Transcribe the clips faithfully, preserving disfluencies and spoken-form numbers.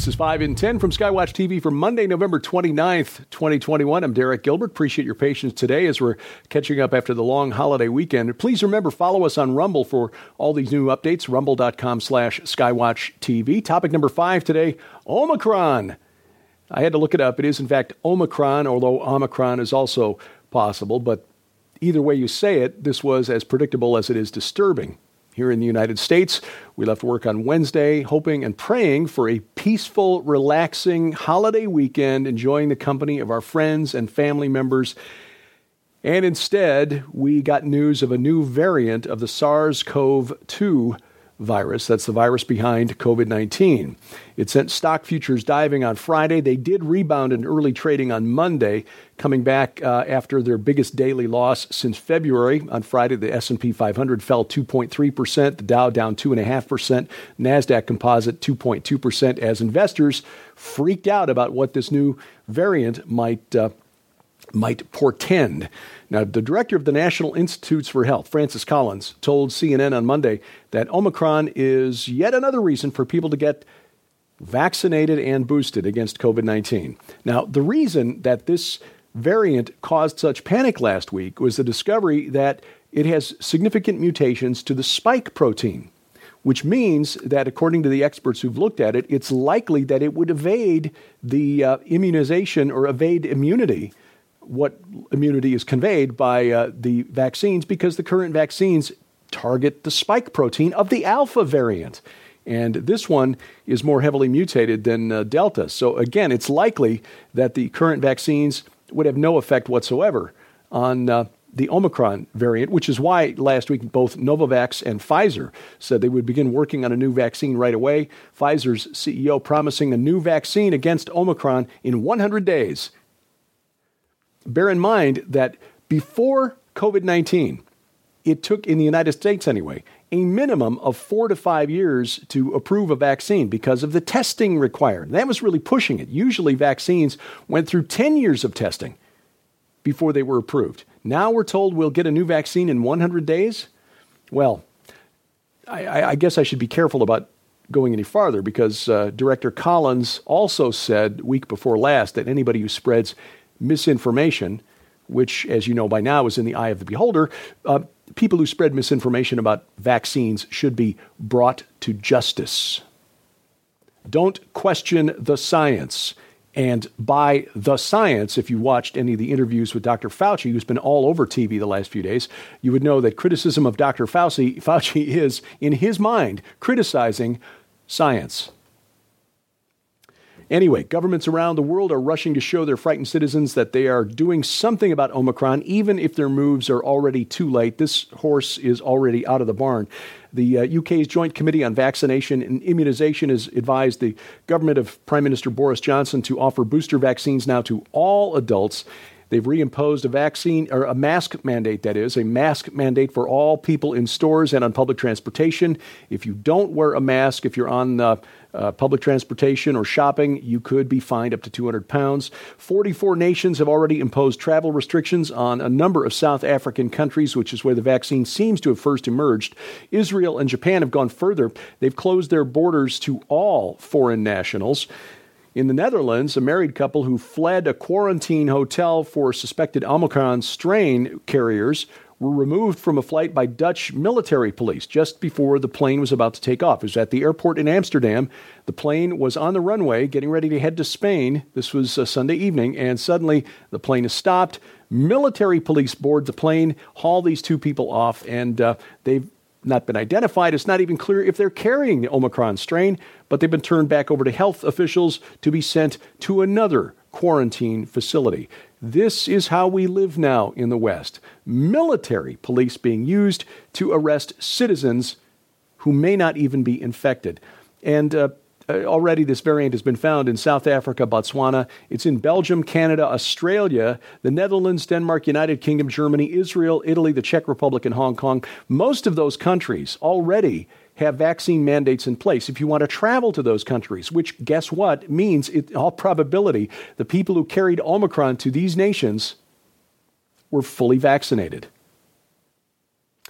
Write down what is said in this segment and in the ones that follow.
This is five in ten from Skywatch T V for Monday, November twenty-ninth, twenty twenty-one. I'm Derek Gilbert. Appreciate your patience today as we're catching up after the long holiday weekend. Please remember, follow us on Rumble for all these new updates, rumble.com slash Skywatch TV. Topic number five today, Omicron. I had to look it up. It is, in fact, Omicron, although Omicron is also possible. But either way you say it, this was as predictable as it is disturbing. Here in the United States, we left work on Wednesday, hoping and praying for a peaceful, relaxing holiday weekend, enjoying the company of our friends and family members. And instead, we got news of a new variant of the SARS-C o V two virus. That's the virus behind covid nineteen. It sent stock futures diving on Friday. They did rebound in early trading on Monday, coming back uh, after their biggest daily loss since February. On Friday, the S and P five hundred fell two point three percent, the Dow down two point five percent, NASDAQ Composite two point two percent, as investors freaked out about what this new variant might uh, might portend. Now, the director of the National Institutes for Health, Francis Collins, told C N N on Monday that Omicron is yet another reason for people to get vaccinated and boosted against covid nineteen. Now, the reason that this variant caused such panic last week was the discovery that it has significant mutations to the spike protein, which means that, according to the experts who've looked at it, it's likely that it would evade the uh, immunization or evade immunity, what immunity is conveyed by uh, the vaccines, because the current vaccines target the spike protein of the alpha variant. And this one is more heavily mutated than uh, Delta. So again, it's likely that the current vaccines would have no effect whatsoever on uh, the Omicron variant, which is why last week both Novavax and Pfizer said they would begin working on a new vaccine right away. Pfizer's C E O promising a new vaccine against Omicron in one hundred days. Bear in mind that before covid nineteen, it took, in the United States anyway, a minimum of four to five years to approve a vaccine because of the testing required. That was really pushing it. Usually vaccines went through ten years of testing before they were approved. Now we're told we'll get a new vaccine in one hundred days? Well, I, I guess I should be careful about going any farther, because uh, Director Collins also said week before last that anybody who spreads misinformation, which, as you know by now, is in the eye of the beholder, uh, people who spread misinformation about vaccines should be brought to justice. Don't question the science. And by the science, if you watched any of the interviews with Doctor Fauci, who's been all over T V the last few days, you would know that criticism of Doctor Fauci, Fauci is, in his mind, criticizing science. Anyway, governments around the world are rushing to show their frightened citizens that they are doing something about Omicron, even if their moves are already too late. This horse is already out of the barn. The uh, U K's Joint Committee on Vaccination and Immunization has advised the government of Prime Minister Boris Johnson to offer booster vaccines now to all adults. They've reimposed a vaccine, or a mask mandate, that is, a mask mandate for all people in stores and on public transportation. If you don't wear a mask, if you're on uh, uh, public transportation or shopping, you could be fined up to two hundred pounds. forty-four nations have already imposed travel restrictions on a number of South African countries, which is where the vaccine seems to have first emerged. Israel and Japan have gone further. They've closed their borders to all foreign nationals. In the Netherlands, a married couple who fled a quarantine hotel for suspected Omicron strain carriers were removed from a flight by Dutch military police just before the plane was about to take off. It was at the airport in Amsterdam. The plane was on the runway getting ready to head to Spain. This was uh, Sunday evening, and suddenly the plane is stopped. Military police board the plane, haul these two people off, and uh, they've not been identified. It's not even clear if they're carrying the Omicron strain, but they've been turned back over to health officials to be sent to another quarantine facility. This is how we live now in the West. Military police being used to arrest citizens who may not even be infected. And uh, already this variant has been found in South Africa, Botswana. It's in Belgium, Canada, Australia, the Netherlands, Denmark, United Kingdom, Germany, Israel, Italy, the Czech Republic, and Hong Kong. Most of those countries already have vaccine mandates in place if you want to travel to those countries, which, guess what, means, in all probability, the people who carried Omicron to these nations were fully vaccinated.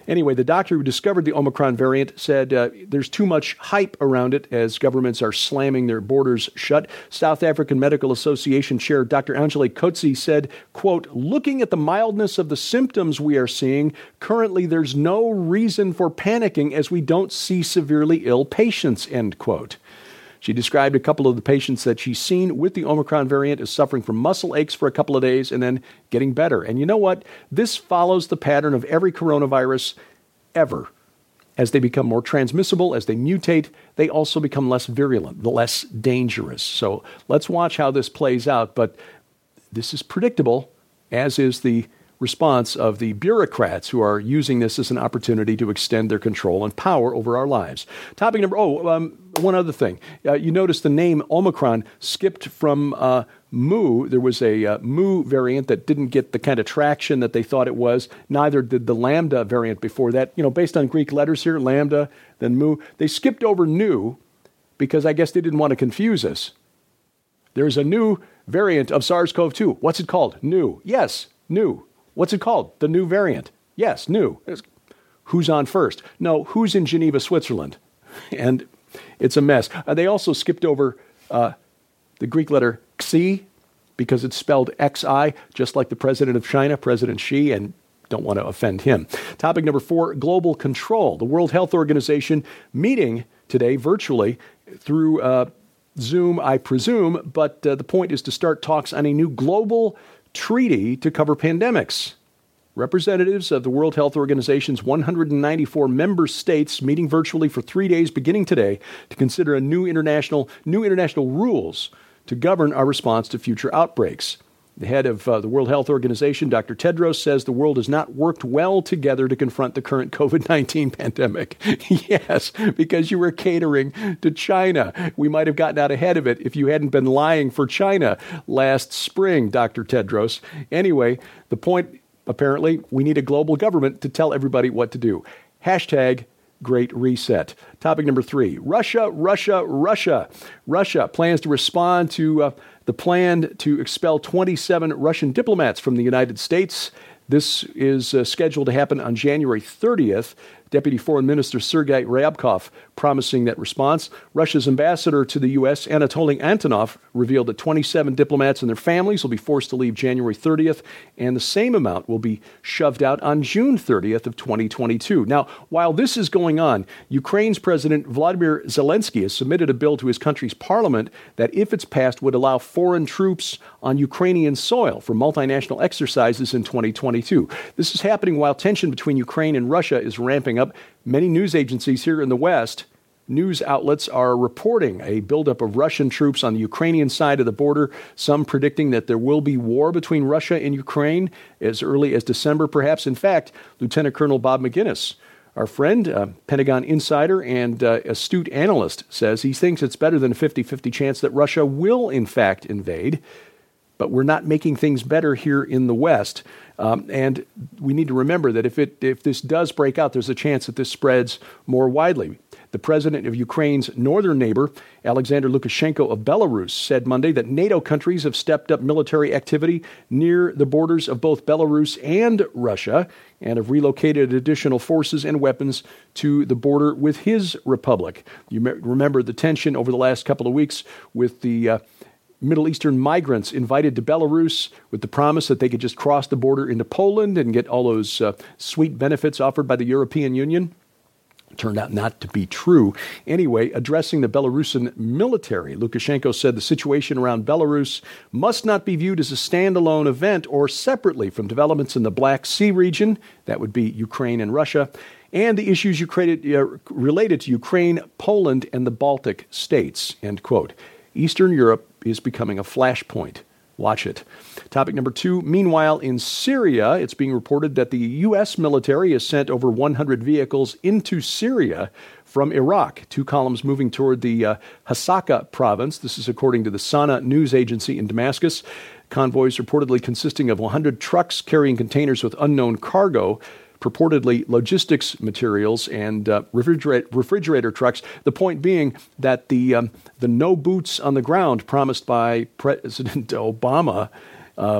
Anyway, the doctor who discovered the Omicron variant said uh, there's too much hype around it as governments are slamming their borders shut. South African Medical Association Chair Doctor Angelique Coetzee said, quote, looking at the mildness of the symptoms we are seeing, currently there's no reason for panicking as we don't see severely ill patients, end quote. She described a couple of the patients that she's seen with the Omicron variant as suffering from muscle aches for a couple of days and then getting better. And you know what? This follows the pattern of every coronavirus ever. As they become more transmissible, as they mutate, they also become less virulent, less dangerous. So let's watch how this plays out. But this is predictable, as is the response of the bureaucrats who are using this as an opportunity to extend their control and power over our lives. Topic number, oh, um, one other thing. Uh, you notice the name Omicron skipped from uh, Mu. There was a uh, Mu variant that didn't get the kind of traction that they thought it was. Neither did the Lambda variant before that. You know, based on Greek letters here, Lambda, then Mu. They skipped over Nu because I guess they didn't want to confuse us. There's a new variant of SARS-CoV two. What's it called? Nu. Yes, Nu. What's it called? The new variant. Yes, new. Who's on first? No, who's in Geneva, Switzerland? And it's a mess. Uh, they also skipped over uh, the Greek letter Xi because it's spelled X I, just like the president of China, President Xi, and don't want to offend him. Topic number four, global control. The World Health Organization meeting today virtually through uh, Zoom, I presume, but uh, the point is to start talks on a new global treaty to cover pandemics. Representatives of the World Health Organization's one hundred ninety-four member states meeting virtually for three days beginning today to consider a new international new international rules to govern our response to future outbreaks. The head of uh, the World Health Organization, Doctor Tedros, says the world has not worked well together to confront the current COVID nineteen pandemic. Yes, because you were catering to China. We might have gotten out ahead of it if you hadn't been lying for China last spring, Doctor Tedros. Anyway, the point, apparently, we need a global government to tell everybody what to do. Hashtag Great Reset. Topic number three, Russia, Russia, Russia. Russia plans to respond to uh, the plan to expel twenty-seven Russian diplomats from the United States. This is uh, scheduled to happen on January thirtieth. Deputy Foreign Minister Sergei Ryabkov promising that response. Russia's ambassador to the U S, Anatoly Antonov, revealed that twenty-seven diplomats and their families will be forced to leave January thirtieth, and the same amount will be shoved out on June thirtieth of twenty twenty-two. Now, while this is going on, Ukraine's President Vladimir Zelensky has submitted a bill to his country's parliament that, if it's passed, would allow foreign troops on Ukrainian soil for multinational exercises in twenty twenty-two. This is happening while tension between Ukraine and Russia is ramping up. Many news agencies here in the West, news outlets are reporting a buildup of Russian troops on the Ukrainian side of the border, some predicting that there will be war between Russia and Ukraine as early as December, perhaps. In fact, Lieutenant Colonel Bob McGinnis, our friend, uh, Pentagon insider and uh, astute analyst, says he thinks it's better than a fifty-fifty chance that Russia will, in fact, invade. But we're not making things better here in the West. Um, and we need to remember that if it if this does break out, there's a chance that this spreads more widely. The president of Ukraine's northern neighbor, Alexander Lukashenko of Belarus, said Monday that NATO countries have stepped up military activity near the borders of both Belarus and Russia and have relocated additional forces and weapons to the border with his republic. You may remember the tension over the last couple of weeks with the uh, Middle Eastern migrants invited to Belarus with the promise that they could just cross the border into Poland and get all those uh, sweet benefits offered by the European Union. Turned out not to be true. Anyway, addressing the Belarusian military, Lukashenko said the situation around Belarus must not be viewed as a standalone event or separately from developments in the Black Sea region, that would be Ukraine and Russia, and the issues Ukraine, uh, related to Ukraine, Poland, and the Baltic states, end quote. Eastern Europe is becoming a flashpoint. Watch it. Topic number two. Meanwhile, in Syria, it's being reported that the U S military has sent over one hundred vehicles into Syria from Iraq. Two columns moving toward the uh, Hasaka province. This is according to the Sana news agency in Damascus. Convoys reportedly consisting of one hundred trucks carrying containers with unknown cargo, purportedly logistics materials, and uh, refrigerator, refrigerator trucks. The point being that the um, the no boots on the ground promised by President Obama uh,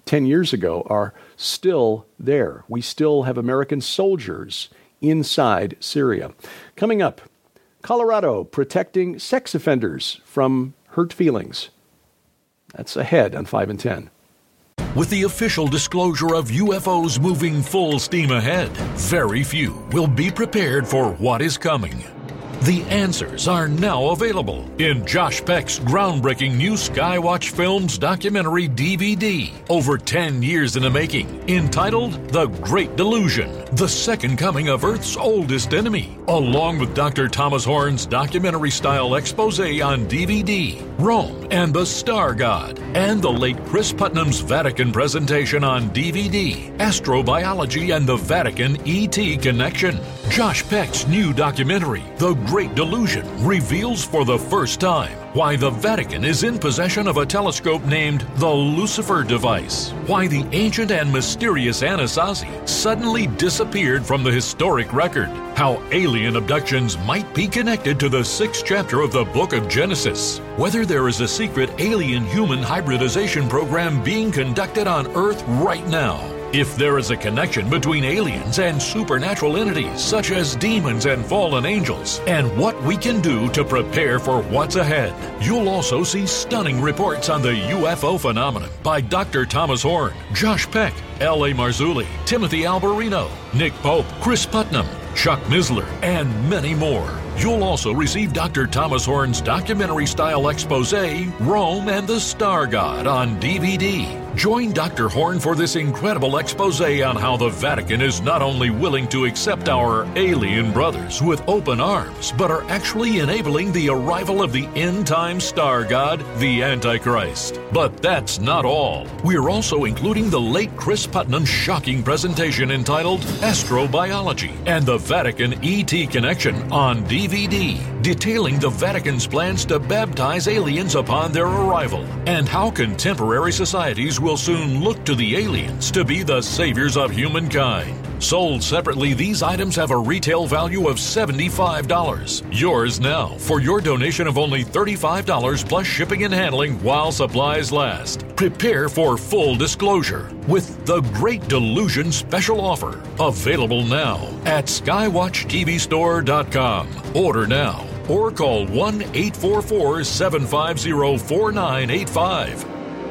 ten years ago are still there. We still have American soldiers inside Syria. Coming up, Colorado protecting sex offenders from hurt feelings. That's ahead on five and ten. With the official disclosure of U F Os moving full steam ahead, very few will be prepared for what is coming. The answers are now available in Josh Peck's groundbreaking new Skywatch Films documentary D V D, over ten years in the making, entitled The Great Delusion, the second coming of Earth's oldest enemy, along with Doctor Thomas Horn's documentary-style expose on D V D, Rome and the Star God, and the late Chris Putnam's Vatican presentation on D V D, Astrobiology and the Vatican E T Connection. Josh Peck's new documentary, The Great Delusion, reveals for the first time why the Vatican is in possession of a telescope named the Lucifer device, why the ancient and mysterious Anasazi suddenly disappeared from the historic record, how alien abductions might be connected to the sixth chapter of the book of Genesis, whether there is a secret alien-human hybridization program being conducted on Earth right now, if there is a connection between aliens and supernatural entities such as demons and fallen angels, and what we can do to prepare for what's ahead. You'll also see stunning reports on the U F O phenomenon by Doctor Thomas Horn, Josh Peck, L A Marzulli, Timothy Alberino, Nick Pope, Chris Putnam, Chuck Misler, and many more. You'll also receive Doctor Thomas Horn's documentary-style expose, Rome and the Star God, on D V D. Join Doctor Horn for this incredible expose on how the Vatican is not only willing to accept our alien brothers with open arms, but are actually enabling the arrival of the end-time star god, the Antichrist. But that's not all. We're also including the late Chris Putnam's shocking presentation entitled Astrobiology and the Vatican E T Connection on D V D, detailing the Vatican's plans to baptize aliens upon their arrival, and how contemporary societies will soon look to the aliens to be the saviors of humankind. Sold separately, these items have a retail value of seventy-five dollars. Yours now for your donation of only thirty-five dollars plus shipping and handling while supplies last. Prepare for full disclosure with the Great Delusion special offer. Available now at skywatch t v store dot com. Order now or call one eight four four, seven five zero, four nine eight five.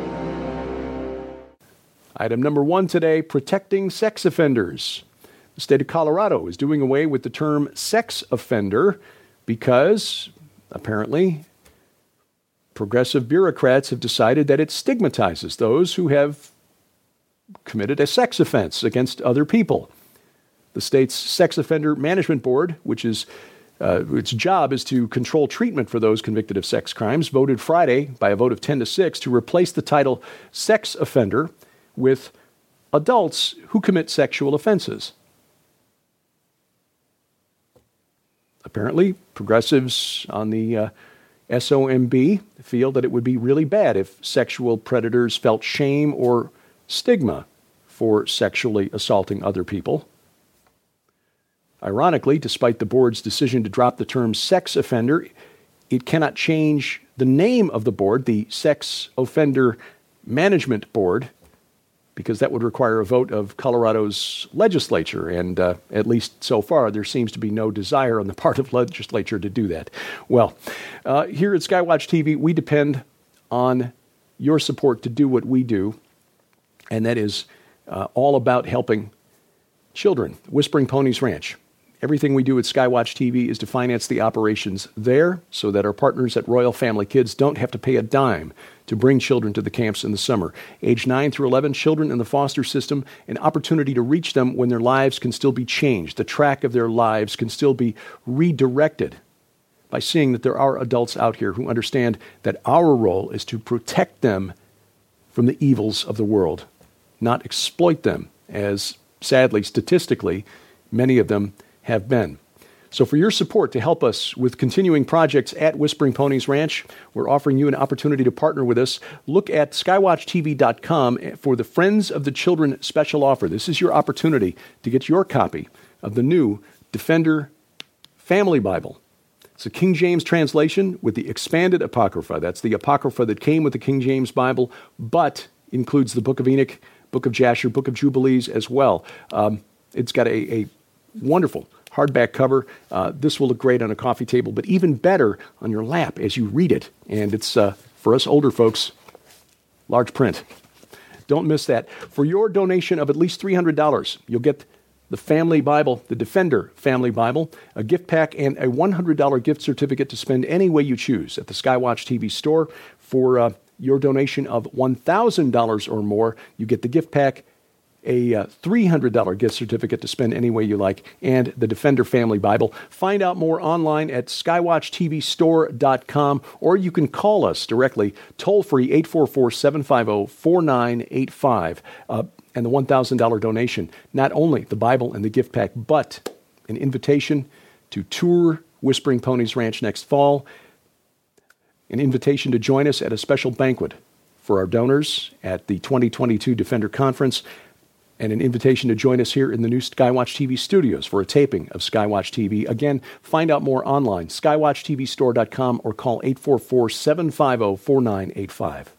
Item number one today, protecting sex offenders. The state of Colorado is doing away with the term sex offender because, apparently, progressive bureaucrats have decided that it stigmatizes those who have committed a sex offense against other people. The state's Sex Offender Management Board, which is uh, its job is to control treatment for those convicted of sex crimes, voted Friday by a vote of ten to six to replace the title sex offender with adults who commit sexual offenses. Apparently, progressives on the uh, S O M B feel that it would be really bad if sexual predators felt shame or stigma for sexually assaulting other people. Ironically, despite the board's decision to drop the term sex offender, it cannot change the name of the board, the Sex Offender Management Board, because that would require a vote of Colorado's legislature, and uh, at least so far, there seems to be no desire on the part of legislature to do that. Well, uh, here at Skywatch T V, we depend on your support to do what we do, and that is uh, all about helping children. Whispering Ponies Ranch. Everything we do at Skywatch T V is to finance the operations there so that our partners at Royal Family Kids don't have to pay a dime to bring children to the camps in the summer. Age nine through eleven, children in the foster system, an opportunity to reach them when their lives can still be changed. The track of their lives can still be redirected by seeing that there are adults out here who understand that our role is to protect them from the evils of the world, not exploit them, as sadly, statistically, many of them have been. So for your support to help us with continuing projects at Whispering Ponies Ranch, we're offering you an opportunity to partner with us. Look at skywatch t v dot com for the Friends of the Children special offer. This is your opportunity to get your copy of the new Defender Family Bible. It's a King James translation with the expanded Apocrypha. That's the Apocrypha that came with the King James Bible, but includes the Book of Enoch, Book of Jasher, Book of Jubilees as well. Um, it's got a, a wonderful hardback cover. Uh, this will look great on a coffee table, but even better on your lap as you read it. And it's, uh, for us older folks, large print. Don't miss that. For your donation of at least three hundred dollars, you'll get the Family Bible, the Defender Family Bible, a gift pack, and a one hundred dollars gift certificate to spend any way you choose at the Skywatch T V store. For uh, your donation of one thousand dollars or more, you get the gift pack, a uh, three hundred dollars gift certificate to spend any way you like, and the Defender Family Bible. Find out more online at skywatch t v store dot com, or you can call us directly, toll-free, eight four four, seven five zero, four nine eight five. Uh, and the one thousand dollars donation, not only the Bible and the gift pack, but an invitation to tour Whispering Ponies Ranch next fall, an invitation to join us at a special banquet for our donors at the twenty twenty-two Defender Conference, and an invitation to join us here in the new Skywatch T V studios for a taping of Skywatch T V. Again, find out more online, skywatch t v store dot com, or call eight four four, seven five zero, four nine eight five.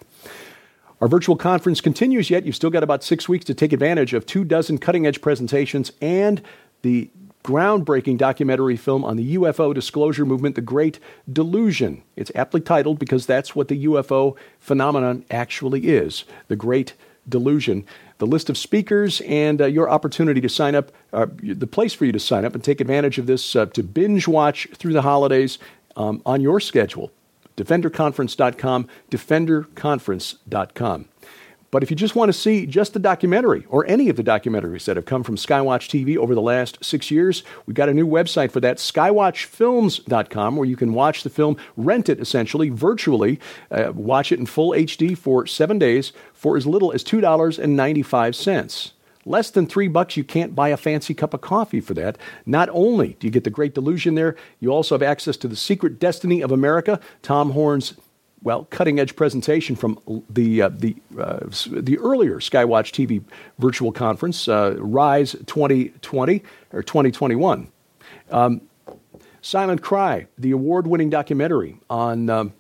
Our virtual conference continues, yet you've still got about six weeks to take advantage of two dozen cutting-edge presentations and the groundbreaking documentary film on the U F O disclosure movement, The Great Delusion. It's aptly titled because that's what the U F O phenomenon actually is, The Great Delusion. The list of speakers and uh, your opportunity to sign up, uh, the place for you to sign up and take advantage of this uh, to binge watch through the holidays um, on your schedule. defender conference dot com, defender conference dot com. But if you just want to see just the documentary or any of the documentaries that have come from Skywatch T V over the last six years, we've got a new website for that, skywatch films dot com, where you can watch the film, rent it essentially, virtually, uh, watch it in full H D for seven days for as little as two dollars and ninety-five cents. Less than three bucks, you can't buy a fancy cup of coffee for that. Not only do you get The Great Delusion there, you also have access to The Secret Destiny of America, Tom Horn's, well, cutting-edge presentation from the uh, the uh, the earlier Skywatch T V virtual conference, uh, Rise twenty twenty, or twenty twenty-one. Um, Silent Cry, the award-winning documentary on Um,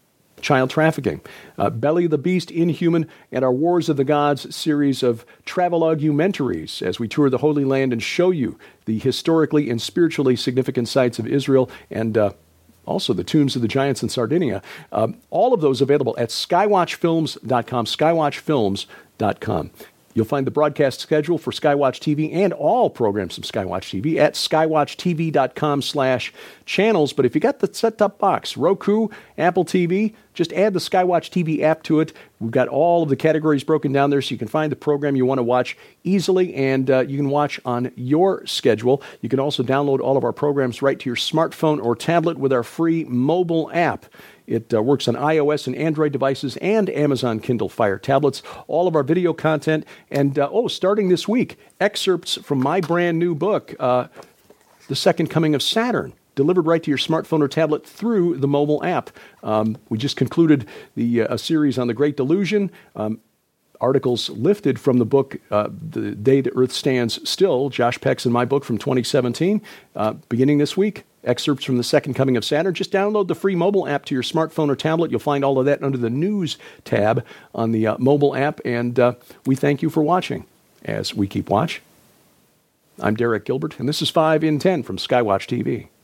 child trafficking, uh, Belly of the Beast, Inhuman, and our Wars of the Gods series of travel-argumentaries as we tour the Holy Land and show you the historically and spiritually significant sites of Israel and uh, also the tombs of the giants in Sardinia. Um, all of those available at skywatch films dot com, skywatch films dot com. You'll find the broadcast schedule for Skywatch T V and all programs from Skywatch T V at skywatch t v dot com slash channels. But if you got the set-top box, Roku, Apple T V, just add the Skywatch T V app to it. We've got all of the categories broken down there so you can find the program you want to watch easily, and uh, you can watch on your schedule. You can also download all of our programs right to your smartphone or tablet with our free mobile app. It uh, works on iOS and Android devices and Amazon Kindle Fire tablets. All of our video content. And, uh, oh, starting this week, excerpts from my brand new book, uh, The Second Coming of Saturn, delivered right to your smartphone or tablet through the mobile app. Um, we just concluded the uh, a series on The Great Delusion. Um, articles lifted from the book, uh, The Day the Earth Stands Still, Josh Peck's and my book from twenty seventeen, uh, beginning this week. Excerpts from The Second Coming of Saturn. Just download the free mobile app to your smartphone or tablet. You'll find all of that under the News tab on the uh, mobile app. And uh, we thank you for watching as we keep watch. I'm Derek Gilbert, and this is five in ten from Skywatch T V.